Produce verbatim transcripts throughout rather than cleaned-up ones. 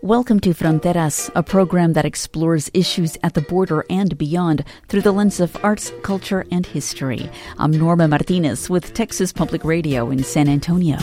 Welcome to Fronteras, a program that explores issues at the border and beyond through the lens of arts, culture, and history. I'm Norma Martinez with Texas Public Radio in San Antonio.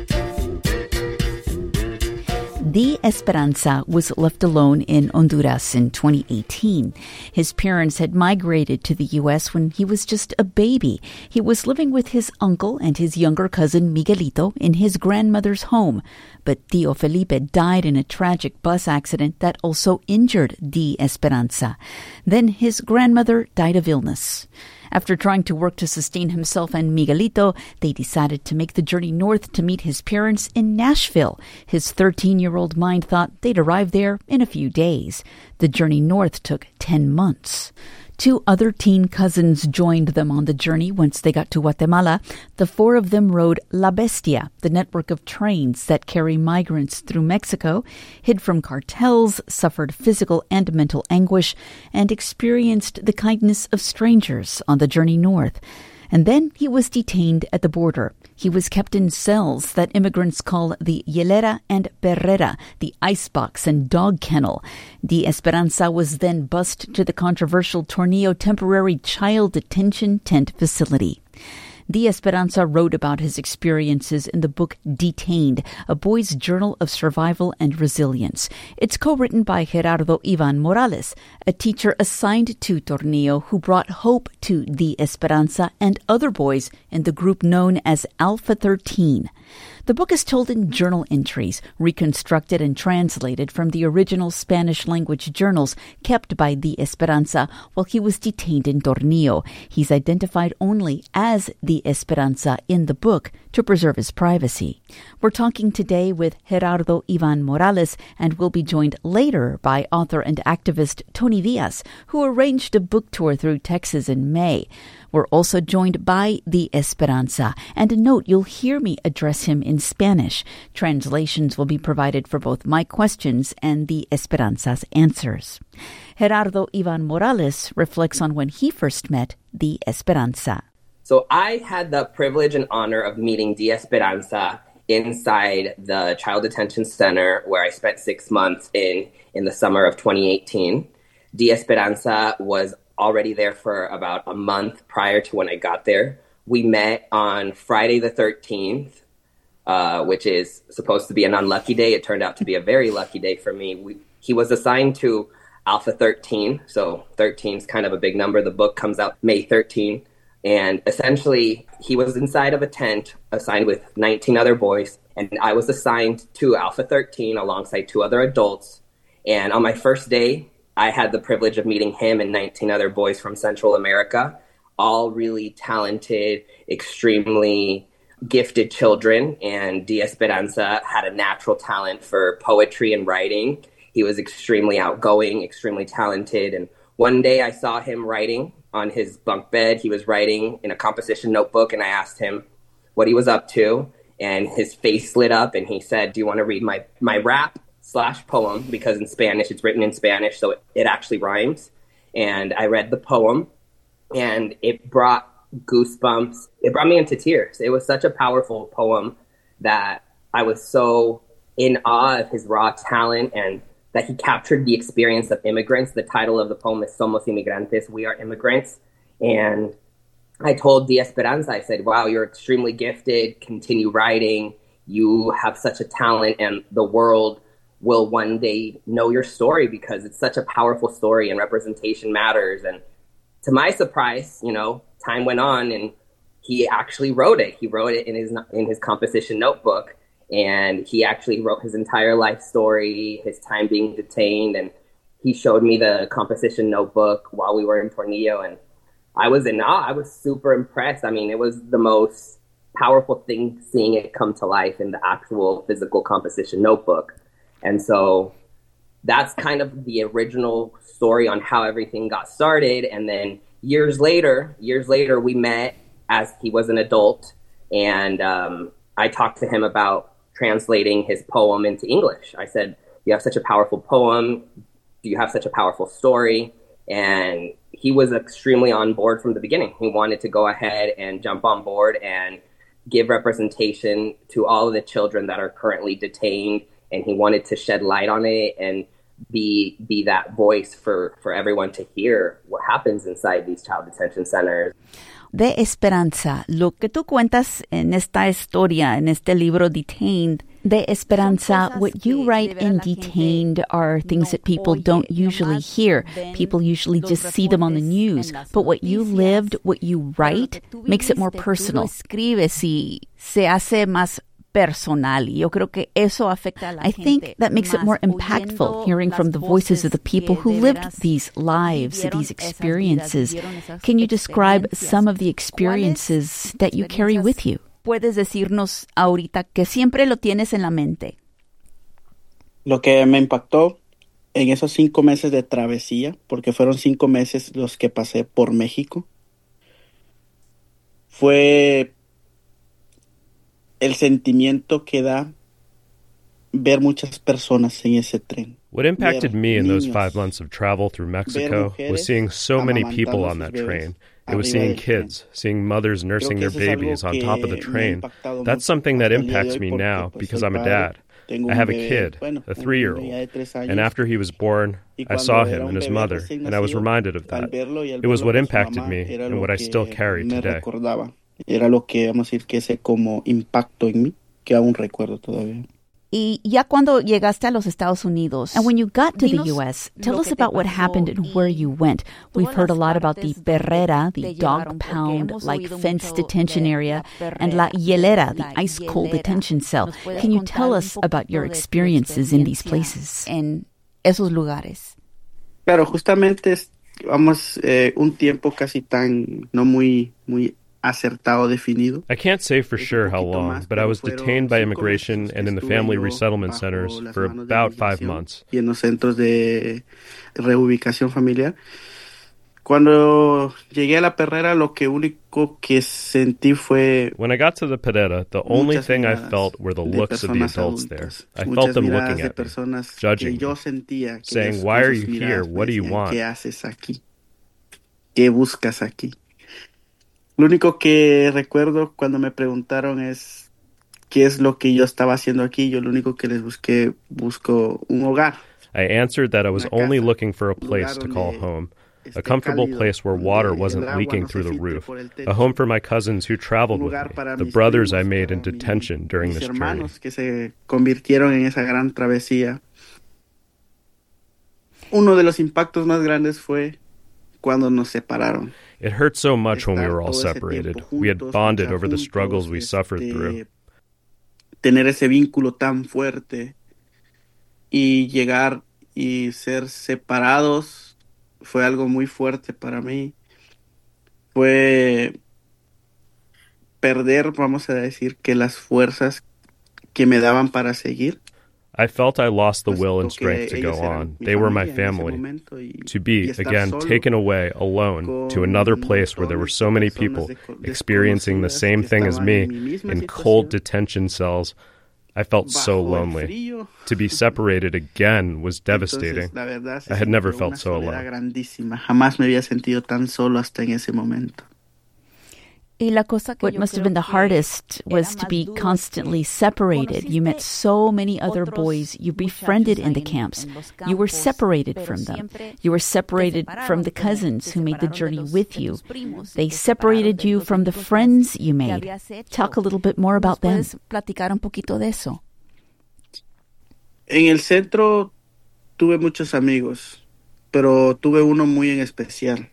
D. Esperanza was left alone in Honduras in twenty eighteen. His parents had migrated to the U S when he was just a baby. He was living with his uncle and his younger cousin Miguelito in his grandmother's home. But Tío Felipe died in a tragic bus accident that also injured D. Esperanza. Then his grandmother died of illness. After trying to work to sustain himself and Miguelito, they decided to make the journey north to meet his parents in Nashville. His thirteen-year-old mind thought they'd arrive there in a few days. The journey north took ten months. Two other teen cousins joined them on the journey once they got to Guatemala. The four of them rode La Bestia, the network of trains that carry migrants through Mexico, hid from cartels, suffered physical and mental anguish, and experienced the kindness of strangers on the journey north. And then he was detained at the border. He was kept in cells that immigrants call the hielera and perrera, the icebox and dog kennel. D. Esperanza was then bused to the controversial Tornillo Temporary Child Detention Tent Facility. D. Esperanza wrote about his experiences in the book Detained, a boy's journal of survival and resilience. It's co-written by Gerardo Ivan Morales, a teacher assigned to Tornillo who brought hope to D. Esperanza and other boys in the group known as Alpha thirteen. The book is told in journal entries, reconstructed and translated from the original Spanish-language journals kept by D. Esperanza while he was detained in Tornillo. He's identified only as D. Esperanza in the book to preserve his privacy. We're talking today with Gerardo Ivan Morales, and we'll be joined later by author and activist Tony Diaz, who arranged a book tour through Texas in May. We're also joined by D. Esperanza, and a note, you'll hear me address him in Spanish. Translations will be provided for both my questions and D. Esperanza's answers. Gerardo Ivan Morales reflects on when he first met D. Esperanza. So I had the privilege and honor of meeting D. Esperanza inside the Child Detention Center where I spent six months in, in the summer of twenty eighteen. D. Esperanza was already there for about a month prior to when I got there. We met on Friday the thirteenth, uh, which is supposed to be an unlucky day. It turned out to be a very lucky day for me. We, he was assigned to Alpha thirteen, so thirteen is kind of a big number. The book comes out May thirteenth, and essentially he was inside of a tent assigned with nineteen other boys, and I was assigned to Alpha thirteen alongside two other adults. And on my first day, I had the privilege of meeting him and nineteen other boys from Central America, all really talented, extremely gifted children. And D. Esperanza had a natural talent for poetry and writing. He was extremely outgoing, extremely talented. And one day I saw him writing on his bunk bed. He was writing in a composition notebook, and I asked him what he was up to. And his face lit up, and he said, "Do you want to read my, my rap slash poem?" Because in Spanish, it's written in Spanish, so it, it actually rhymes. And I read the poem, and it brought goosebumps. It brought me into tears. It was such a powerful poem that I was so in awe of his raw talent and that he captured the experience of immigrants. The title of the poem is Somos Inmigrantes, We Are Immigrants. And I told D. Esperanza, I said, "Wow, you're extremely gifted. Continue writing. You have such a talent, and the world will one day know your story because it's such a powerful story and representation matters." And to my surprise, you know, time went on and he actually wrote it. He wrote it in his in his composition notebook, and he actually wrote his entire life story, his time being detained, and he showed me the composition notebook while we were in Tornillo, and I was in awe. I was super impressed. I mean, it was the most powerful thing seeing it come to life in the actual physical composition notebook. And so that's kind of the original story on how everything got started. And then years later, years later, we met as he was an adult. And um, I talked to him about translating his poem into English. I said, "You have such a powerful poem. Do you have such a powerful story?" And he was extremely on board from the beginning. He wanted to go ahead and jump on board and give representation to all of the children that are currently detained and he wanted to shed light on it and be be that voice for, for everyone to hear what happens inside these child detention centers. De Esperanza, lo que tú cuentas en esta historia, en este libro Detained, De Esperanza, what you write in Detained are things that people don't usually hear. People usually just see them on the news. But what you lived, what you write, makes it more personal. Escribes y se hace más personal. Yo creo que eso afecta a la I think that makes it more impactful, hearing from the voices of the people who lived these lives, these experiences. Can you describe some of the experiences that you carry with you? Puedes decirnos ahorita que siempre lo tienes en la mente. Lo que me impactó en esos cinco meses de travesía, porque fueron cinco meses los que pasé por México, fue el sentimiento que da ver muchas personas en ese tren. What impacted me in those five months of travel through Mexico was seeing so many people on that train. It was seeing kids, seeing mothers nursing their babies on top of the train. That's something that impacts me now because I'm a dad. I have a kid, a three-year-old, and after he was born, I saw him and his mother, and I was reminded of that. It was what impacted me and what I still carry today. Era lo que, vamos a decir, que ese como impacto en mí, que aún recuerdo todavía. Y ya cuando llegaste a los Estados Unidos, and when you got to the U S, tell us about what happened and where you went. We've heard a lot about the perrera, the dog pound, like fenced detention area, and la hielera, the ice-cold detention cell. Can you tell us about your experiences in these places, en esos lugares? Claro, justamente, vamos, eh, un tiempo casi tan, no muy, muy acertado, definido. I can't say for sure how long, but I was detained by immigration and in the family resettlement centers for about five months. Y en los centros de reubicación familiar. Cuando llegué a la perrera, lo que único que sentí fue... When I got to the perrera, the only thing I felt were the looks of the adults there. I felt them looking at me, judging me, saying, "Why are you here? What do you want?" ¿Qué haces aquí? ¿Qué buscas aquí? Lo único que recuerdo cuando me preguntaron es qué es lo que yo estaba haciendo aquí. Yo lo único que les busqué, busco un hogar. I answered that I was only looking for a place to call home, a comfortable place where water wasn't leaking through the roof, a home for my cousins who traveled with me, the brothers I made in detention during this journey. Que se convirtieron en esa gran travesía. Uno de los impactos más grandes fue cuando nos separaron. It hurt so much when we were all separated. We had bonded over the struggles we suffered through. Tener ese vínculo tan fuerte y llegar y ser separados fue algo muy fuerte para mí. Fue perder, vamos a decir, que las fuerzas que me daban para seguir. I felt I lost the will and strength to go on. They were my family. To be, again, taken away alone to another place where there were so many people experiencing the same thing as me in cold detention cells, I felt so lonely. To be separated again was devastating. I had never felt so alone. Jamás me había sentido tan solo hasta en ese momento. What must have been the hardest was to be constantly separated. You met so many other boys you befriended in the camps. You were separated from them. You were separated from the cousins who made the journey with you. They separated you from the friends you made. Talk a little bit more about them. En el centro tuve muchos amigos, pero tuve uno muy en especial.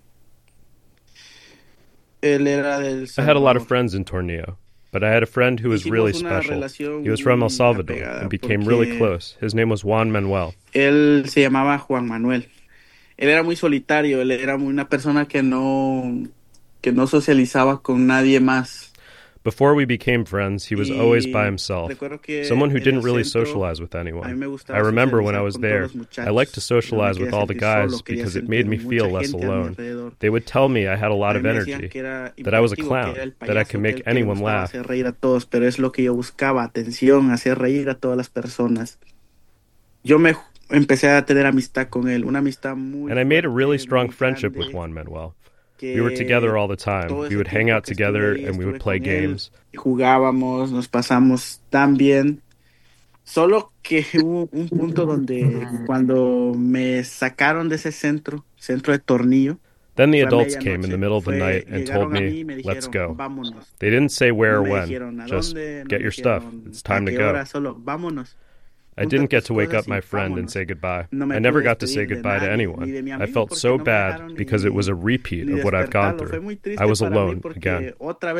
Él era del I had a lot of friends in Tornillo, but I had a friend who was really special. He was from El Salvador and became really close. His name was Juan Manuel. Él se llamaba Juan Manuel. Él era muy solitario, él era una persona que no, que no socializaba con nadie más. Before we became friends, he was always by himself, someone who didn't really socialize with anyone. I remember when I was there, I liked to socialize with all the guys because it made me feel less alone. They would tell me I had a lot of energy, that I was a clown, that I could make anyone laugh. Pero es lo que yo buscaba, atención, hacer reír a todas las personas. Yo me empecé a tener amistad con él, una amistad muy. And I made a really strong friendship with Juan Manuel. We were together all the time. We would hang out together and we would play games. Jugábamos, nos pasamos tan bien. Solo que hubo un punto donde cuando me sacaron de ese centro, centro de Tornillo. Then the adults came in the middle of the night and told me, let's go. They didn't say where or when, just get your stuff, it's time to go. I didn't get to wake up my friend and say goodbye. I never got to say goodbye to anyone. I felt so bad because it was a repeat of what I've gone through. I was alone again.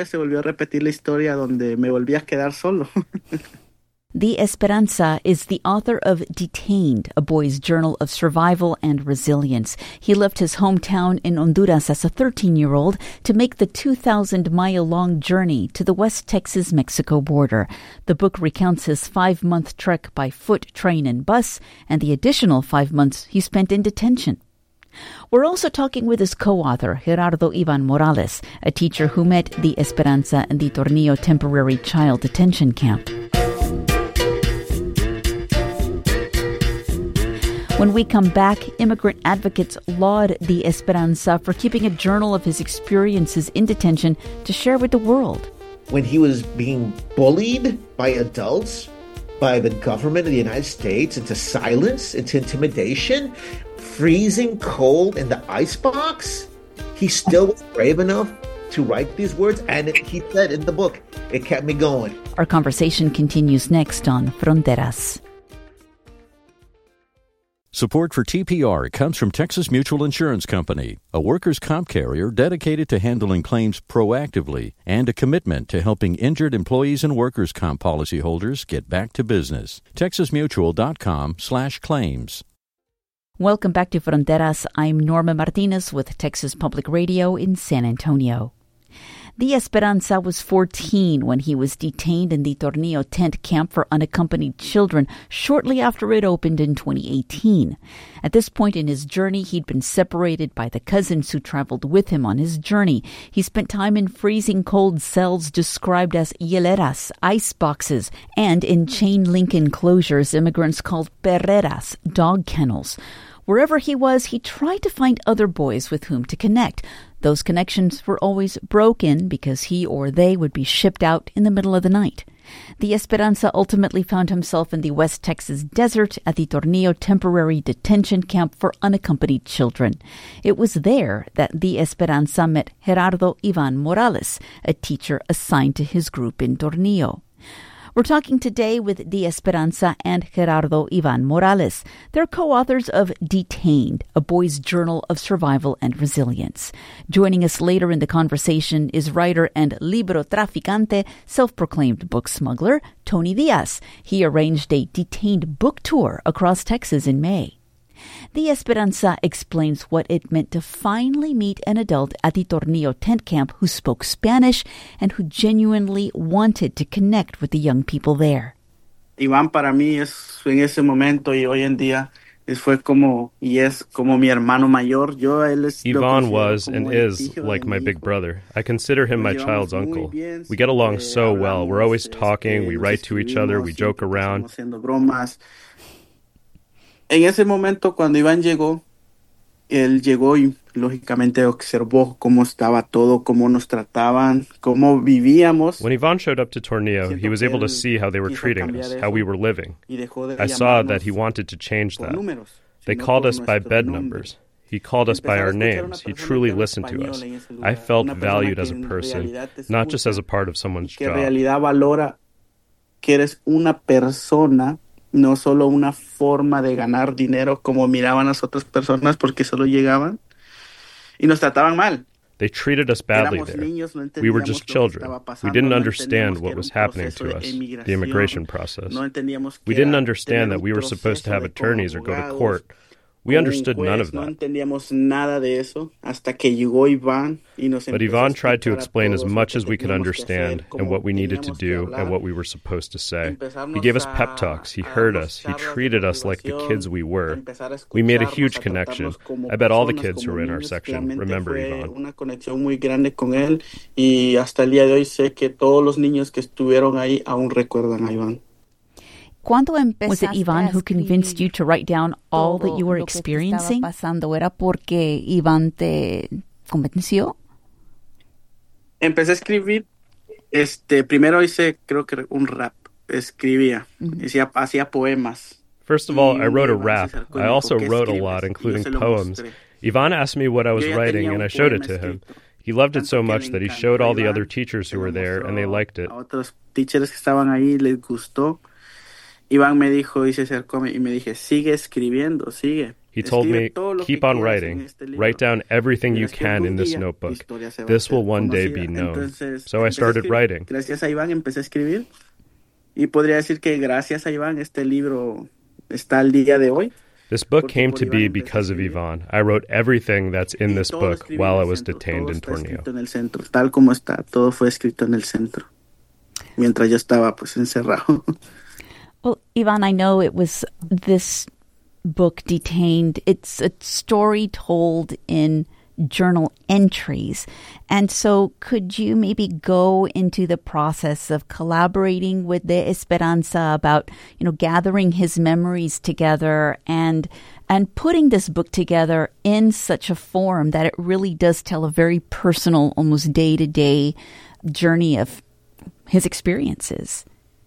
De Esperanza is the author of Detained, a boy's journal of survival and resilience. He left his hometown in Honduras as a thirteen-year-old to make the two thousand mile long journey to the West Texas-Mexico border. The book recounts his five-month trek by foot, train, and bus, and the additional five months he spent in detention. We're also talking with his co-author, Gerardo Ivan Morales, a teacher who met De Esperanza in the Tornillo temporary child detention camp. When we come back, immigrant advocates laud De Esperanza for keeping a journal of his experiences in detention to share with the world. When he was being bullied by adults, by the government of the United States, into silence, into intimidation, freezing cold in the icebox, he still was brave enough to write these words, and it, he said in the book, it kept me going. Our conversation continues next on Fronteras. Support for T P R comes from Texas Mutual Insurance Company, a workers' comp carrier dedicated to handling claims proactively and a commitment to helping injured employees and workers' comp policyholders get back to business. texasmutual.com slash claims. Welcome back to Fronteras. I'm Norma Martinez with Texas Public Radio in San Antonio. De Esperanza was fourteen when he was detained in the Tornillo tent camp for unaccompanied children shortly after it opened in twenty eighteen. At this point in his journey, he'd been separated by the cousins who traveled with him on his journey. He spent time in freezing cold cells described as hieleras, ice boxes, and in chain-link enclosures immigrants called perreras, dog kennels. Wherever he was, he tried to find other boys with whom to connect. Those connections were always broken because he or they would be shipped out in the middle of the night. De Esperanza ultimately found himself in the West Texas desert at the Tornillo temporary detention camp for unaccompanied children. It was there that De Esperanza met Gerardo Ivan Morales, a teacher assigned to his group in Tornillo. We're talking today with De Esperanza and Gerardo Ivan Morales. They're co-authors of Detained, a boy's journal of survival and resilience. Joining us later in the conversation is writer and libro traficante, self-proclaimed book smuggler, Tony Diaz. He arranged a Detained book tour across Texas in May. De Esperanza explains what it meant to finally meet an adult at the Tornillo tent camp who spoke Spanish and who genuinely wanted to connect with the young people there. Iván para mí es en ese momento y hoy en día fue como y es como mi hermano mayor. Yo él es Ivan was and is like my big brother. I consider him my child's uncle. We get along so well. We're always talking, we write to each other, we joke around. En ese momento, cuando Iván llegó, él llegó y lógicamente observó cómo estaba todo, cómo nos trataban, cómo vivíamos. When Ivan showed up to Tornillo, he was able to see how they were treating us, how we were living. I saw that he wanted to change that. They called us by bed numbers. He called us by our names. He truly listened to us. I felt valued as a person, not just as a part of someone's job. Que en realidad valora que eres una persona, no solo una forma de ganar dinero como miraban las otras personas porque solo llegaban y nos trataban mal. They treated us badly there. We were just children. We didn't understand what was happening to us, the immigration process. We didn't understand that we were supposed to have attorneys or go to court. We understood none of that. But Ivan tried to explain as much as we could understand and what we needed to do and what we were supposed to say. He gave us pep talks. He heard us. He treated us like the kids we were. We made a huge connection. I bet all the kids who were in our section remember Ivan. Was it Ivan who convinced you to write down all that you were experiencing? ¿Era porque Iván te convenció? Empecé a escribir. Este, primero hice, creo que un rap. escribía, hacía, hacía poemas. First of all, I wrote a rap. I also wrote a lot, including poems. Ivan asked me what I was writing, and I showed it to him. He loved it so much that he showed all the other teachers who were there, and they liked it. Otros teachers que estaban ahí les gustó. Iván me dijo y se acercó y me dije, sigue escribiendo, sigue. He told me, keep on writing. Write down everything you can in this notebook. This will one day be known. So I started writing. Gracias a Iván empecé a escribir. Y podría decir que gracias a Iván este libro está al día de hoy. This book came to be because of Ivan. I wrote everything that's in this book while I was detained in Tornillo. En el centro, tal como está, todo fue escrito en el centro, mientras yo estaba pues encerrado. Well, Ivan, I know it was this book, Detained. It's a story told in journal entries. And so could you maybe go into the process of collaborating with De Esperanza about, you know, gathering his memories together and and putting this book together in such a form that it really does tell a very personal, almost day-to-day journey of his experiences?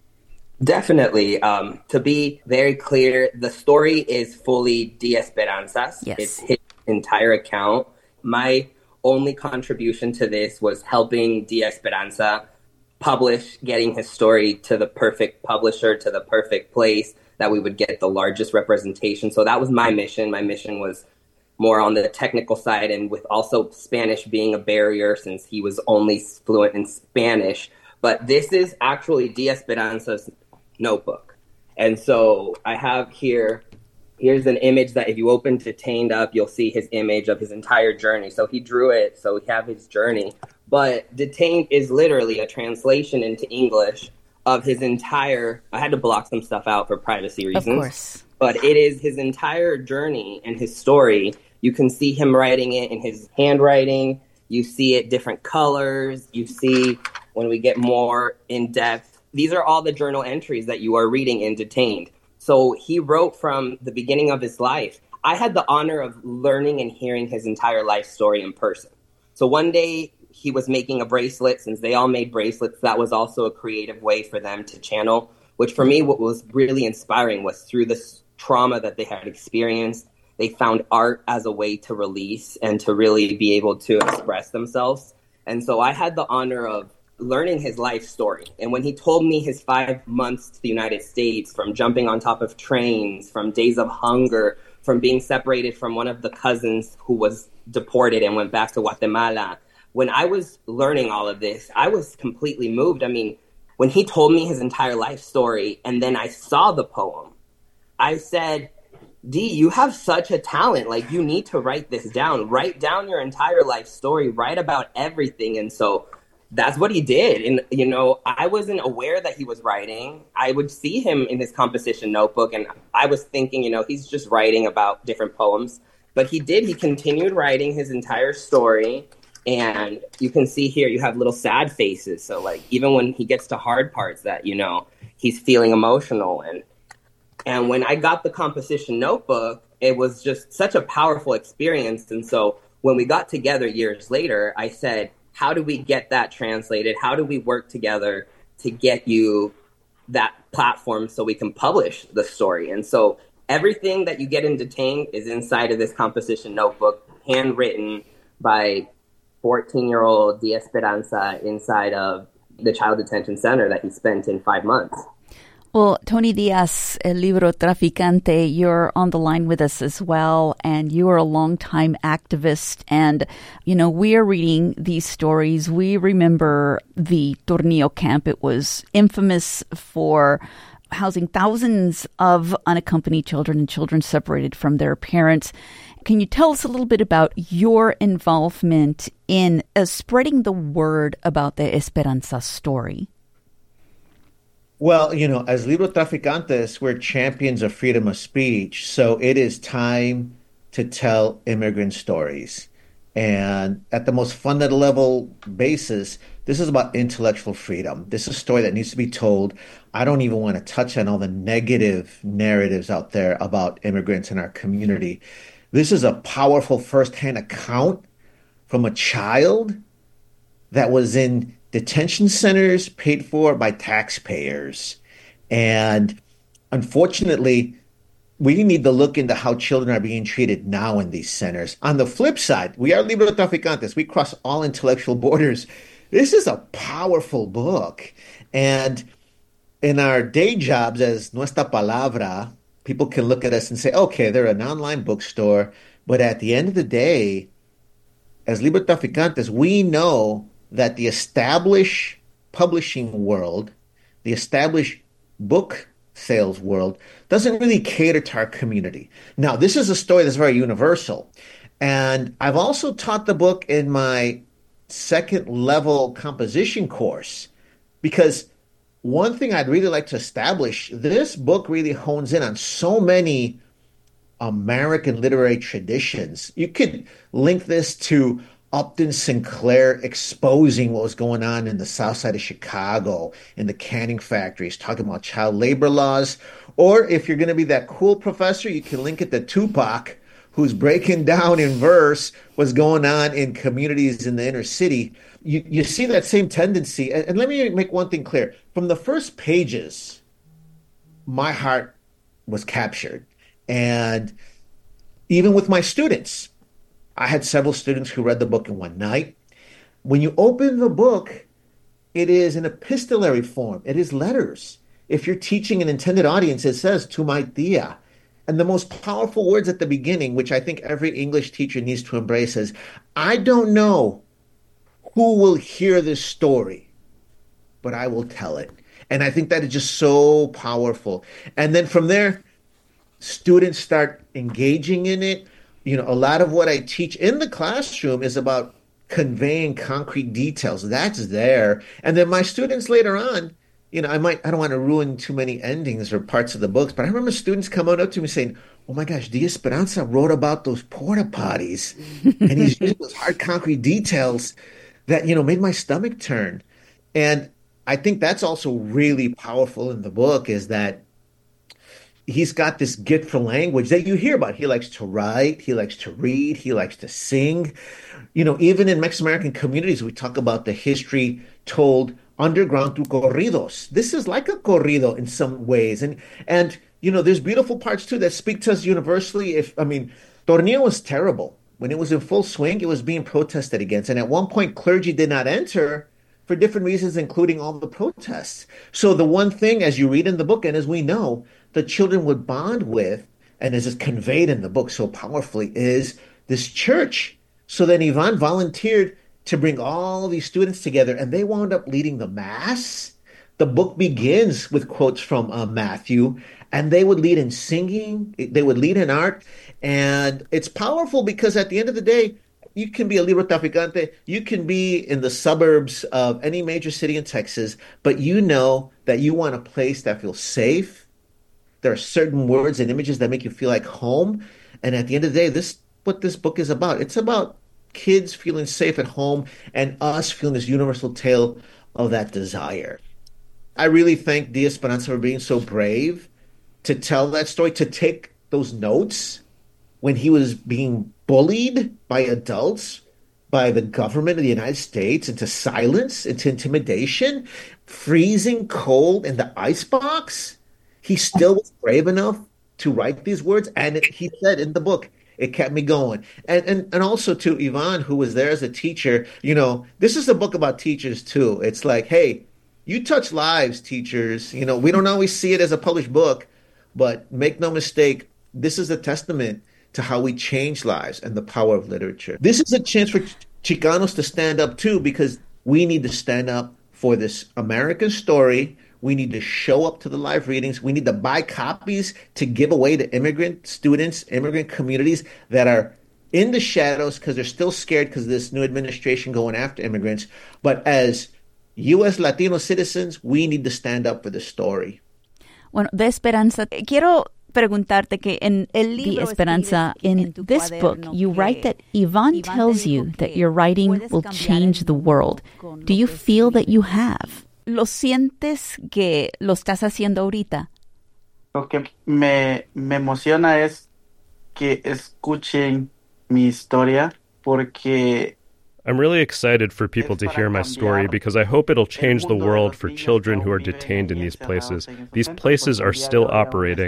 Definitely. Um, to be very clear, the story is fully De Esperanza's. Yes. It's his entire account. My only contribution to this was helping De Esperanza publish, getting his story to the perfect publisher, to the perfect place that we would get the largest representation. So that was my mission. My mission was more on the technical side, and with also Spanish being a barrier since he was only fluent in Spanish. But this is actually De Esperanza's notebook. And so I have here, here's an image that if you open Detained up, you'll see his image of his entire journey. So he drew it, so we have his journey. But Detained is literally a translation into English of his entire, I had to block some stuff out for privacy reasons. Of course. But it is his entire journey and his story. You can see him writing it in his handwriting. You see it different colors. You see when we get more in depth. These are all the journal entries that you are reading in Detained. So he wrote from the beginning of his life. I had the honor of learning and hearing his entire life story in person. So one day he was making a bracelet. Since they all made bracelets, that was also a creative way for them to channel, which for me, what was really inspiring was through this trauma that they had experienced, they found art as a way to release and to really be able to express themselves. And so I had the honor of learning his life story. And when he told me his five months to the United States, from jumping on top of trains, from days of hunger, from being separated from one of the cousins who was deported and went back to Guatemala, when I was learning all of this, I was completely moved. I mean, when he told me his entire life story and then I saw the poem, I said, D, you have such a talent. Like, you need to write this down. Write down your entire life story. Write about everything. And so that's what he did. And, you know, I wasn't aware that he was writing. I would see him in his composition notebook, and I was thinking, you know, he's just writing about different poems. But he did. He continued writing his entire story. And you can see here, you have little sad faces. So, like, even when he gets to hard parts that, you know, he's feeling emotional. And and when I got the composition notebook, it was just such a powerful experience. And so when we got together years later, I said, how do we get that translated? How do we work together to get you that platform so we can publish the story? And so everything that you get in Detained is inside of this composition notebook, handwritten by fourteen-year-old De Esperanza inside of the child detention center that he spent in five months. Well, Tony Diaz, El Libro Traficante, you're on the line with us as well, and you are a longtime activist. And, you know, we are reading these stories. We remember the Tornillo camp. It was infamous for housing thousands of unaccompanied children and children separated from their parents. Can you tell us a little bit about your involvement in uh, spreading the word about the Esperanza story? Well, you know, as Libro Traficantes, we're champions of freedom of speech. So it is time to tell immigrant stories. And at the most fundamental level basis, this is about intellectual freedom. This is a story that needs to be told. I don't even want to touch on all the negative narratives out there about immigrants in our community. This is a powerful firsthand account from a child that was in detention centers paid for by taxpayers, And unfortunately, we need to look into how children are being treated now in these centers. On the flip side, we are Librotraficantes. We cross all intellectual borders. This is a powerful book. And in our day jobs as Nuestra Palabra, people can look at us and say, okay, they're an online bookstore. But at the end of the day, as Librotraficantes, we know that the established publishing world, the established book sales world, doesn't really cater to our community. Now, this is a story that's very universal. And I've also taught the book in my second level composition course, because one thing I'd really like to establish, this book really hones in on so many American literary traditions. You could link this to Upton Sinclair exposing what was going on in the south side of Chicago, in the canning factories, talking about child labor laws. Or if you're going to be that cool professor, you can link it to Tupac, who's breaking down in verse what's going on in communities in the inner city. You, you see that same tendency. And, and let me make one thing clear. From the first pages, my heart was captured. And even with my students, I had several students who read the book in one night. When you open the book, it is in epistolary form. It is letters. If you're teaching an intended audience, it says, to my tia. And the most powerful words at the beginning, which I think every English teacher needs to embrace, is, I don't know who will hear this story, but I will tell it. And I think that is just so powerful. And then from there, students start engaging in it. You know, a lot of what I teach in the classroom is about conveying concrete details. That's there. And then my students later on, you know, I might, I don't want to ruin too many endings or parts of the books, but I remember students coming up to me saying, oh my gosh, D. Esperanza wrote about those porta potties. And he's using those hard concrete details that, you know, made my stomach turn. And I think that's also really powerful in the book, is that he's got this gift for language that you hear about. He likes to write, he likes to read, he likes to sing. You know, even in Mexican-American communities, we talk about the history told underground through corridos. This is like a corrido in some ways. And, and you know, there's beautiful parts, too, that speak to us universally. If I mean, Tornillo was terrible. When it was in full swing, it was being protested against. And at one point, clergy did not enter for different reasons, including all the protests. So the one thing, as you read in the book, and as we know, the children would bond with, and as is conveyed in the book so powerfully, is this church. So then Ivan volunteered to bring all these students together, and they wound up leading the mass. The book begins with quotes from uh, Matthew, and they would lead in singing, they would lead in art, and it's powerful because at the end of the day, you can be a Librotraficante, you can be in the suburbs of any major city in Texas, but you know that you want a place that feels safe. There are certain words and images that make you feel like home. And at the end of the day, this what this book is about. It's about kids feeling safe at home and us feeling this universal tale of that desire. I really thank D. Esperanza for being so brave to tell that story, to take those notes when he was being bullied by adults, by the government of the United States, into silence, into intimidation, freezing cold in the icebox. He still was brave enough to write these words. And it, he said in the book, it kept me going. And, and and also to Ivan, who was there as a teacher, you know, this is a book about teachers too. It's like, hey, you touch lives, teachers. You know, we don't always see it as a published book, but make no mistake, this is a testament to how we change lives and the power of literature. This is a chance for Chicanos to stand up too, because we need to stand up for this American story. We need to show up to the live readings. We need to buy copies to give away to immigrant students, immigrant communities that are in the shadows because they're still scared because of this new administration going after immigrants. But as U S Latino citizens, we need to stand up for the story. Bueno, de Esperanza, quiero preguntarte que en el libro De Esperanza, in this book, you write that Ivan tells you that your writing will change the world. Do you feel that you have? ¿Lo sientes que lo estás haciendo ahorita? Lo que me, me emociona es que escuchen mi historia, porque I'm really excited for people to hear my story because I hope it'll change the world for children who are detained in these places. These places are still operating.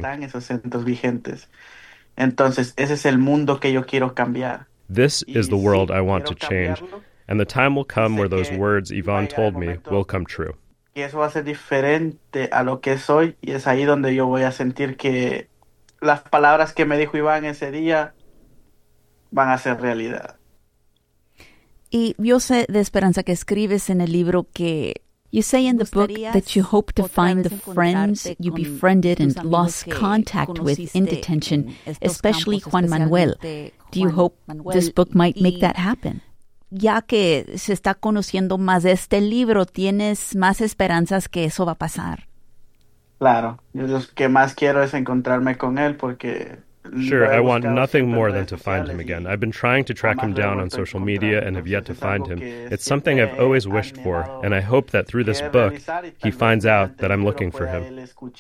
This is the world I want to change, and the time will come where those words Ivan told me will come true. Eso va a ser diferente a lo que soy, y es ahí donde yo voy a sentir que las palabras que me dijo Iván ese día van a ser realidad. Y yo sé de Esperanza que escribes en el libro que you say in the book that you hope to find the friends you befriended and lost contact with in detention, especially Juan Manuel. Do you hope this book might make that happen? Ya que se está conociendo más de este libro, ¿tienes más esperanzas que eso va a pasar? Claro, yo lo que más quiero es encontrarme con él porque... Sure, I want nothing more than to find him again. I've been trying to track him down on social media and have yet to find him. It's something I've always wished for, and I hope that through this book, he finds out that I'm looking for him.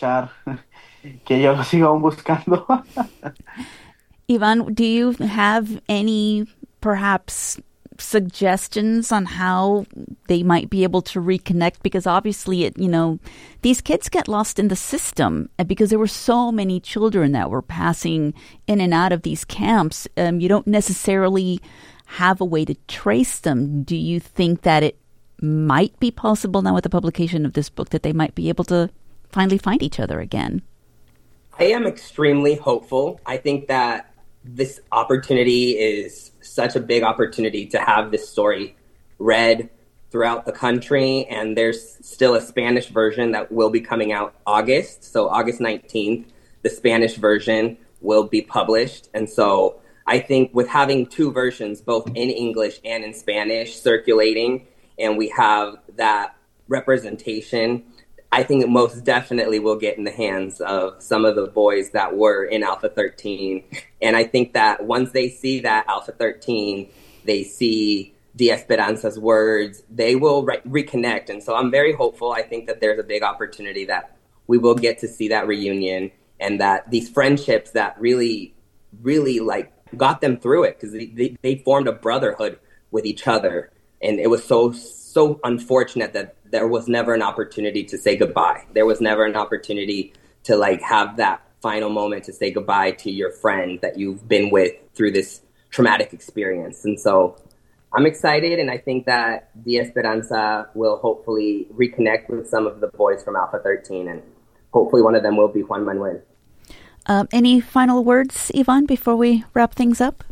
Ivan, do you have any, perhaps, suggestions on how they might be able to reconnect? Because obviously, it, you know, these kids get lost in the system because there were so many children that were passing in and out of these camps. Um, you don't necessarily have a way to trace them. Do you think that it might be possible now with the publication of this book that they might be able to finally find each other again? I am extremely hopeful. I think that this opportunity is such a big opportunity to have this story read throughout the country. And there's still a Spanish version that will be coming out August. So August nineteenth, the Spanish version will be published. And so I think with having two versions, both in English and in Spanish circulating, and we have that representation, I think it most definitely will get in the hands of some of the boys that were in Alpha thirteen. And I think that once they see that Alpha thirteen, they see De Esperanza's words, they will re- reconnect. And so I'm very hopeful. I think that there's a big opportunity that we will get to see that reunion and that these friendships that really, really like got them through it because they, they, they formed a brotherhood with each other. And it was so, so unfortunate that there was never an opportunity to say goodbye. There was never an opportunity to like have that final moment to say goodbye to your friend that you've been with through this traumatic experience. And so I'm excited, and I think that De Esperanza will hopefully reconnect with some of the boys from Alpha thirteen, and hopefully one of them will be Juan Manuel. Um, any final words, Ivan, before we wrap things up?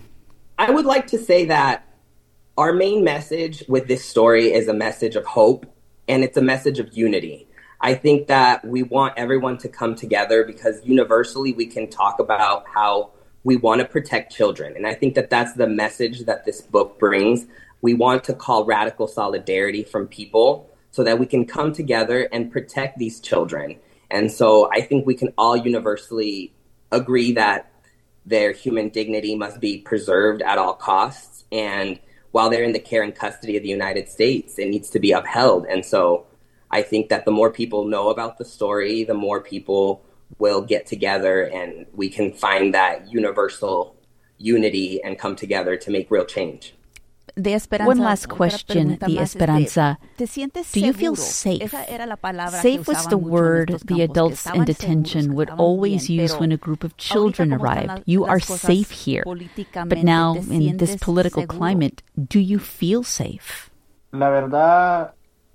I would like to say that our main message with this story is a message of hope, and it's a message of unity. I think that we want everyone to come together because universally we can talk about how we want to protect children. And I think that that's the message that this book brings. We want to call radical solidarity from people so that we can come together and protect these children. And so I think we can all universally agree that their human dignity must be preserved at all costs. And while they're in the care and custody of the United States, it needs to be upheld. And so I think that the more people know about the story, the more people will get together and we can find that universal unity and come together to make real change. De Esperanza, one last question, De Esperanza. Do you feel safe? Safe was the word the adults in detention would always use when a group of children arrived. You are safe here. But now, in this political climate, do you feel safe? La verdad,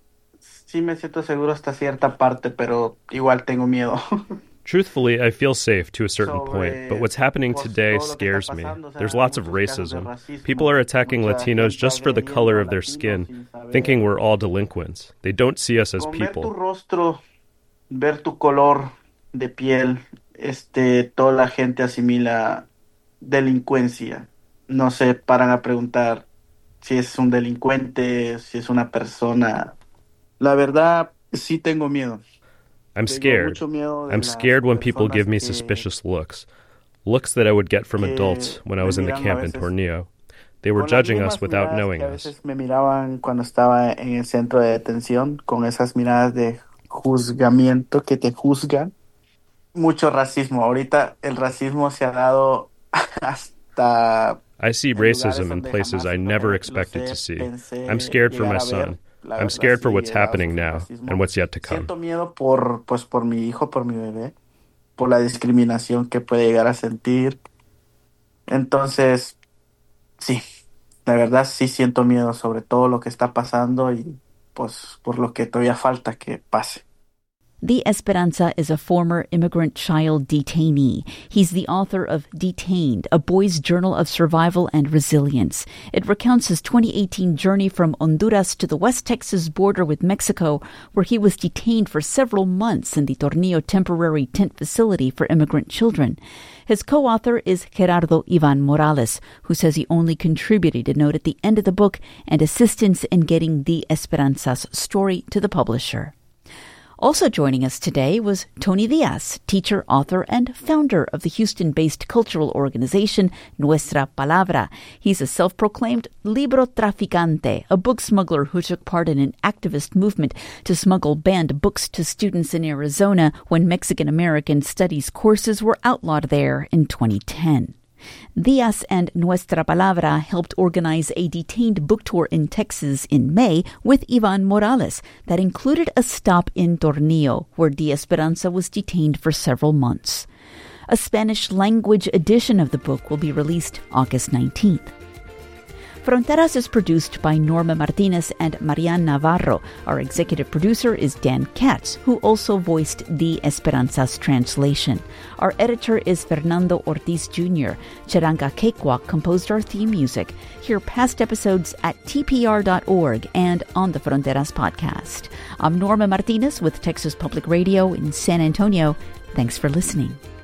sí me siento seguro hasta cierta parte, pero igual tengo miedo. Truthfully, I feel safe to a certain point, but what's happening today scares me. There's lots of racism. People are attacking Latinos just for the color of their skin, thinking we're all delinquents. They don't see us as people. Ver tu rostro, ver tu color de piel, este, toda la gente asimila delincuencia. No se paran a preguntar si es un delincuente, si es una persona. La verdad, sí tengo miedo. I'm scared. I'm scared when people give me suspicious looks. Looks that I would get from adults when I was in the camp in Tornillo. They were judging us without knowing us. A veces me miraban cuando estaba en el centro de detención con esas miradas de juzgamiento que te juzgan. Mucho racismo. Ahorita el racismo se ha dado hasta I see racism in places I never expected to see. I'm scared for my son. I'm scared for what's happening now and what's yet to come. Siento miedo por, pues, por mi hijo, por mi bebé, por la discriminación que puede llegar a sentir. Entonces, sí, la verdad sí siento miedo sobre todo lo que está pasando y pues por lo que todavía falta que pase. Dee Esperanza is a former immigrant child detainee. He's the author of Detained, A Boy's Journal of Survival and Resilience. It recounts his twenty eighteen journey from Honduras to the West Texas border with Mexico, where he was detained for several months in the Tornillo Temporary Tent Facility for Immigrant Children. His co-author is Gerardo Ivan Morales, who says he only contributed a note at the end of the book and assistance in getting Dee Esperanza's story to the publisher. Also joining us today was Tony Diaz, teacher, author, and founder of the Houston-based cultural organization Nuestra Palabra. He's a self-proclaimed libro traficante, a book smuggler who took part in an activist movement to smuggle banned books to students in Arizona when Mexican-American studies courses were outlawed there in twenty ten. Diaz and Nuestra Palabra helped organize a detained book tour in Texas in May with Ivan Morales that included a stop in Tornillo, where Dee Esperanza was detained for several months. A Spanish-language edition of the book will be released August nineteenth. Fronteras is produced by Norma Martinez and Marian Navarro. Our executive producer is Dan Katz, who also voiced Dee Esperanza's translation. Our editor is Fernando Ortiz Junior Charanga Cakewalk composed our theme music. Hear past episodes at T P R dot org and on the Fronteras podcast. I'm Norma Martinez with Texas Public Radio in San Antonio. Thanks for listening.